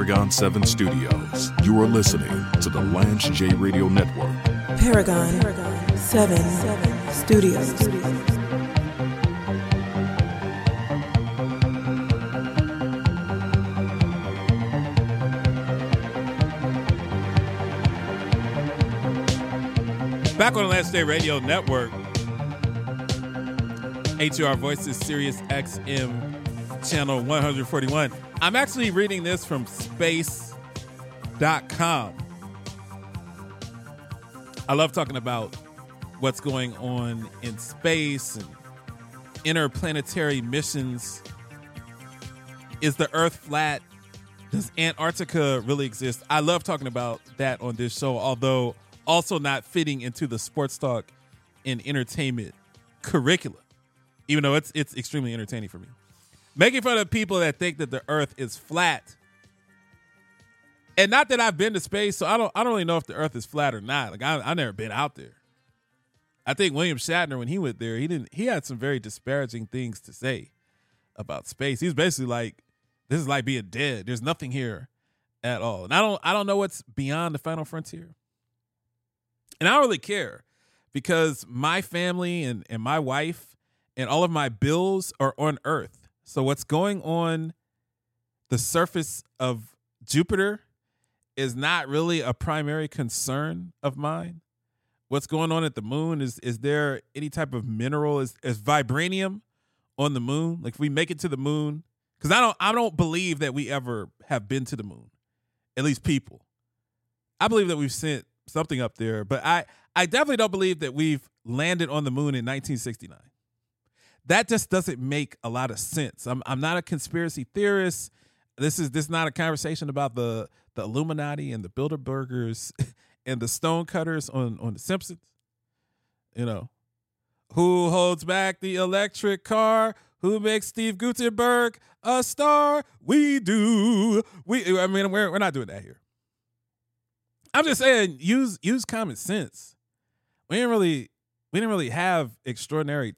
Paragon 7 Studios. You are listening to the Lance J Radio Network. Paragon 7 Studios. Back on the Lance J Radio Network. ATR Voices, Sirius XM, channel 141. I'm actually reading this from space.com. I love talking about what's going on in space and interplanetary missions. Is the Earth flat? Does Antarctica really exist? I love talking about that on this show, although also not fitting into the sports talk and entertainment curriculum, even though it's extremely entertaining for me. Making fun of people that think that the Earth is flat. And not that I've been to space, so I don't really know if the Earth is flat or not. Like I've never been out there. I think William Shatner, when he went there, he had some very disparaging things to say about space. He was basically like, this is like being dead. There's nothing here at all. And I don't know what's beyond the final frontier. And I don't really care because my family and my wife and all of my bills are on Earth. So what's going on the surface of Jupiter is not really a primary concern of mine. What's going on at the moon is there any type of mineral? Is vibranium on the moon? Like if we make it to the moon, because I don't believe that we ever have been to the moon, at least people. I believe that we've sent something up there, but I definitely don't believe that we've landed on the moon in 1969. That just doesn't make a lot of sense. I'm not a conspiracy theorist. This is not a conversation about the Illuminati and the Bilderbergers and the Stonecutters on The Simpsons. You know, who holds back the electric car? Who makes Steve Guttenberg a star? We do. We're not doing that here. I'm just saying, use common sense. We didn't really have extraordinary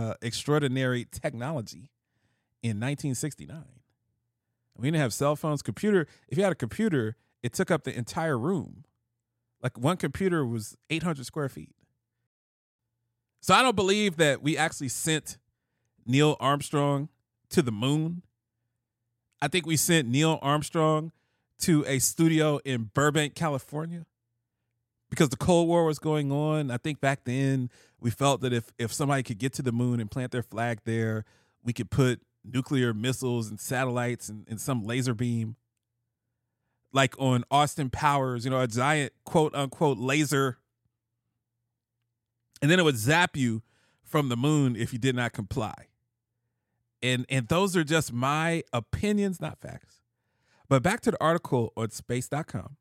technology in 1969. We didn't have cell phones, computer. If you had a computer, it took up the entire room. Like one computer was 800 square feet. So I don't believe that we actually sent Neil Armstrong to the moon. I think we sent Neil Armstrong to a studio in Burbank, California, because the Cold War was going on. I think back then we felt that if somebody could get to the moon and plant their flag there, we could put nuclear missiles and satellites and some laser beam, like on Austin Powers, a giant quote unquote laser. And then it would zap you from the moon if you did not comply. And those are just my opinions, not facts. But back to the article on space.com.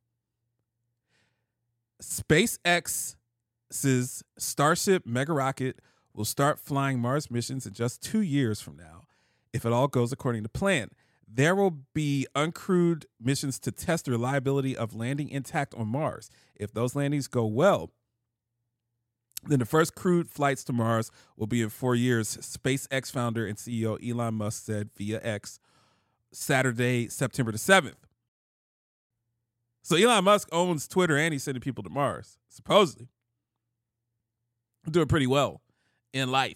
SpaceX's Starship mega rocket will start flying Mars missions in just 2 years from now, if it all goes according to plan. There will be uncrewed missions to test the reliability of landing intact on Mars. If those landings go well, then the first crewed flights to Mars will be in 4 years, SpaceX founder and CEO Elon Musk said via X Saturday, September the 7th. So Elon Musk owns Twitter and he's sending people to Mars, supposedly. Doing pretty well in life.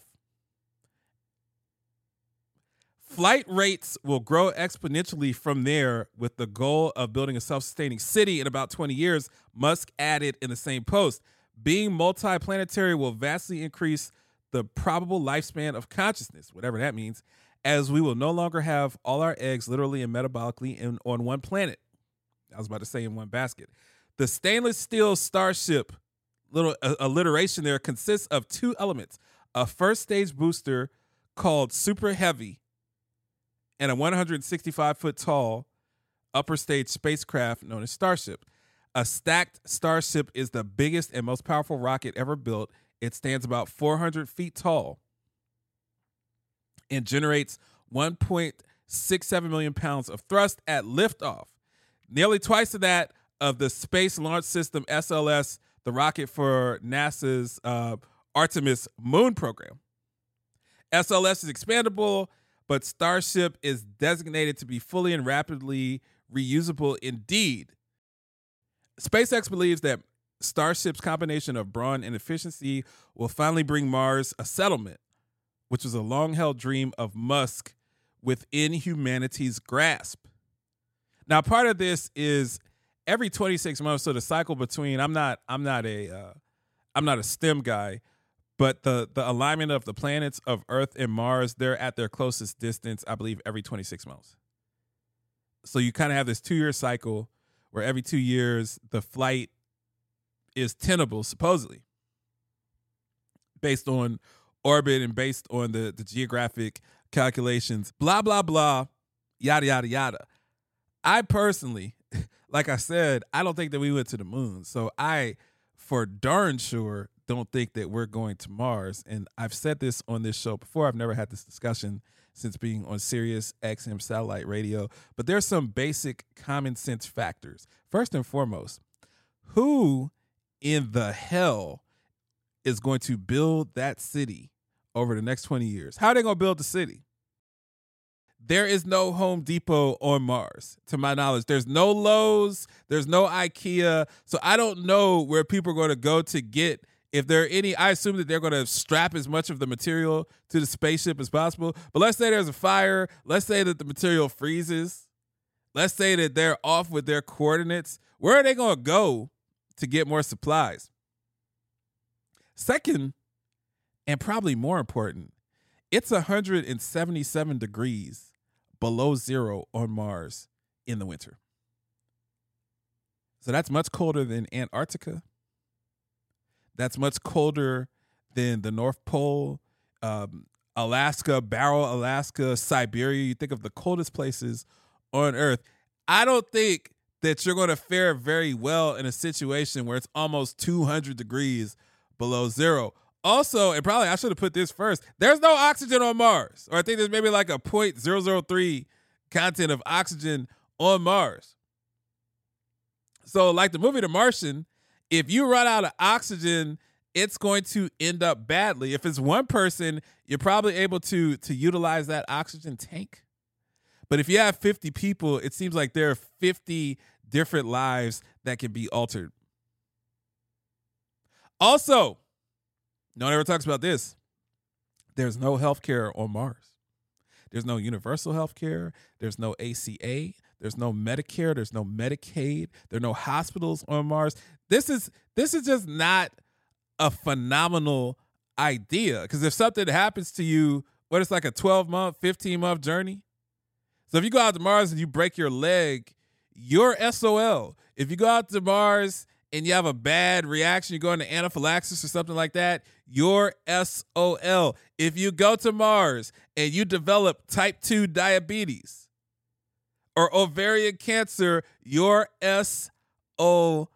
Flight rates will grow exponentially from there with the goal of building a self-sustaining city in about 20 years, Musk added in the same post. Being multiplanetary will vastly increase the probable lifespan of consciousness, whatever that means, as we will no longer have all our eggs literally and metabolically on one planet. I was about to say in one basket. The stainless steel Starship, little alliteration there, consists of two elements, a first stage booster called Super Heavy and a 165-foot tall upper stage spacecraft known as Starship. A stacked Starship is the biggest and most powerful rocket ever built. It stands about 400 feet tall and generates 1.67 million pounds of thrust at liftoff, nearly twice of that of the Space Launch System SLS, the rocket for NASA's Artemis moon program. SLS is expandable, but Starship is designated to be fully and rapidly reusable indeed. SpaceX believes that Starship's combination of brawn and efficiency will finally bring Mars a settlement, which was a long-held dream of Musk within humanity's grasp. Now, part of this is every 26 months, so the cycle between I'm not a STEM guy, but the alignment of the planets of Earth and Mars, they're at their closest distance, I believe, every 26 months. So you kind of have this 2-year cycle where every 2 years the flight is tenable, supposedly, based on orbit and based on the geographic calculations, blah, blah, blah, yada, yada, yada. I personally, like I said, I don't think that we went to the moon. So I, for darn sure, don't think that we're going to Mars. And I've said this on this show before. I've never had this discussion since being on Sirius XM satellite radio. But there's some basic common sense factors. First and foremost, who in the hell is going to build that city over the next 20 years? How are they going to build the city? There is no Home Depot on Mars, to my knowledge. There's no Lowe's. There's no IKEA. So I don't know where people are going to go to get, if there are any. I assume that they're going to strap as much of the material to the spaceship as possible. But let's say there's a fire. Let's say that the material freezes. Let's say that they're off with their coordinates. Where are they going to go to get more supplies? Second, and probably more important, it's 177 degrees below zero on Mars in the winter. So that's much colder than Antarctica. That's much colder than the North Pole, Alaska, Barrow, Alaska, Siberia. You think of the coldest places on Earth. I don't think that you're going to fare very well in a situation where it's almost 200 degrees below zero. Also, and probably I should have put this first, there's no oxygen on Mars. Or I think there's maybe like a 0.003 content of oxygen on Mars. So like the movie The Martian, if you run out of oxygen, it's going to end up badly. If it's one person, you're probably able to utilize that oxygen tank. But if you have 50 people, it seems like there are 50 different lives that can be altered. Also, no one ever talks about this. There's no healthcare on Mars. There's no universal healthcare. There's no ACA. There's no Medicare. There's no Medicaid. There are no hospitals on Mars. This is just not a phenomenal idea. Because if something happens to you, what, it's like a 12-month, 15-month journey. So if you go out to Mars and you break your leg, you're SOL. If you go out to Mars and you have a bad reaction, you go into anaphylaxis or something like that, you're SOL. If you go to Mars and you develop type 2 diabetes or ovarian cancer, you're SOL.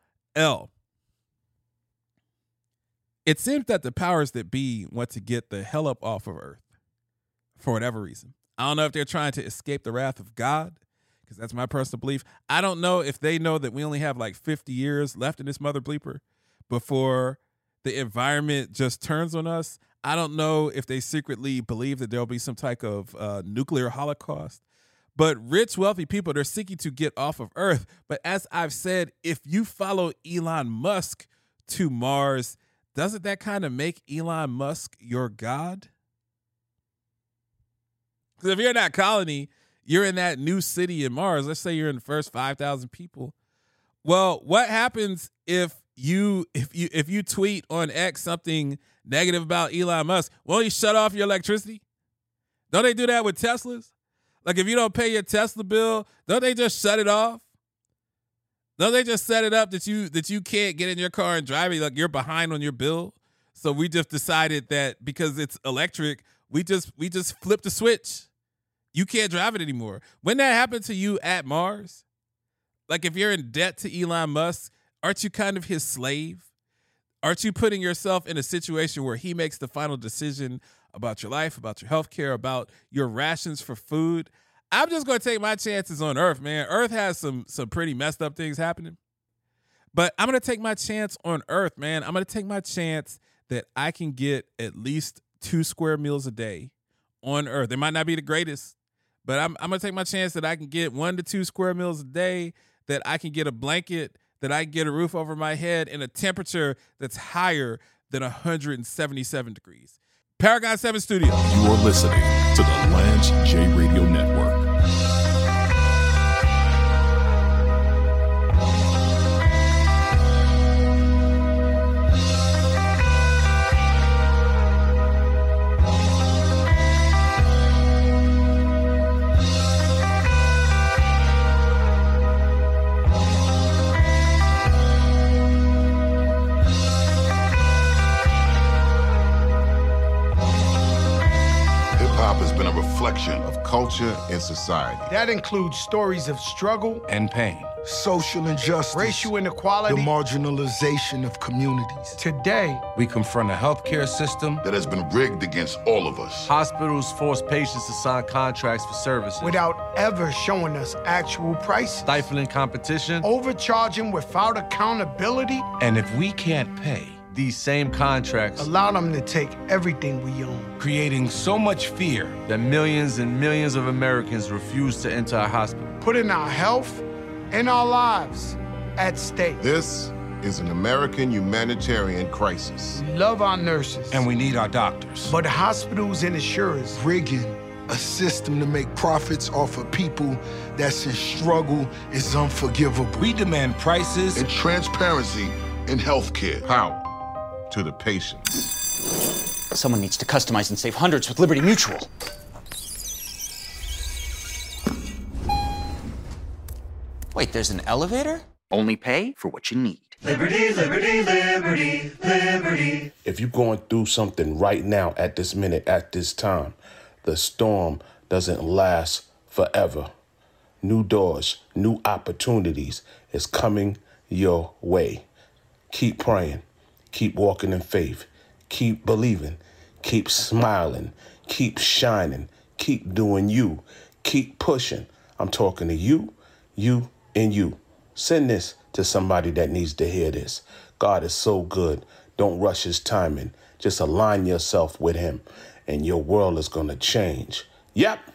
It seems that the powers that be want to get the hell up off of Earth for whatever reason. I don't know if they're trying to escape the wrath of God, because that's my personal belief. I don't know if they know that we only have like 50 years left in this mother bleeper before the environment just turns on us. I don't know if they secretly believe that there'll be some type of nuclear holocaust. But rich, wealthy people, they're seeking to get off of Earth. But as I've said, if you follow Elon Musk to Mars, doesn't that kind of make Elon Musk your god? Because if you're in that colony, you're in that new city in Mars. Let's say you're in the first 5,000 people. Well, what happens if you tweet on X something negative about Elon Musk? Won't he shut off your electricity? Don't they do that with Teslas? Like if you don't pay your Tesla bill, don't they just shut it off? Don't they just set it up that you can't get in your car and drive it, like you're behind on your bill? So we just decided that because it's electric, we just flipped the switch. You can't drive it anymore. When that happened to you at Mars, like if you're in debt to Elon Musk, aren't you kind of his slave? Aren't you putting yourself in a situation where he makes the final decision about your life, about your health care, about your rations for food? I'm just going to take my chances on Earth, man. Earth has some pretty messed up things happening. But I'm going to take my chance on Earth, man. I'm going to take my chance that I can get at least 2 square meals a day on Earth. It might not be the greatest, But I'm going to take my chance that I can get 1 to 2 square meals a day, that I can get a blanket, that I can get a roof over my head in a temperature that's higher than 177 degrees. Paragon 7 Studios. You are listening to the Lance J Radio Network. Of culture and society. That includes stories of struggle and pain, social injustice, racial inequality, the marginalization of communities. Today, we confront a healthcare system that has been rigged against all of us. Hospitals force patients to sign contracts for services without ever showing us actual prices. Stifling competition. Overcharging without accountability. And if we can't pay, these same contracts allow them to take everything we own, creating so much fear that millions and millions of Americans refuse to enter our hospital, putting our health and our lives at stake. This is an American humanitarian crisis. We love our nurses, and we need our doctors. But hospitals and insurers rigging a system to make profits off of people that's in struggle is unforgivable. We demand prices and transparency in healthcare. Power to the patient. Someone needs to customize and save hundreds with Liberty Mutual. Wait, there's an elevator? Only pay for what you need. Liberty, liberty, liberty, liberty. If you're going through something right now, at this minute, at this time, the storm doesn't last forever. New doors, new opportunities is coming your way. Keep praying. Keep walking in faith. Keep believing. Keep smiling. Keep shining. Keep doing you. Keep pushing. I'm talking to you, you, and you. Send this to somebody that needs to hear this. God is so good. Don't rush his timing. Just align yourself with him, and your world is going to change. Yep.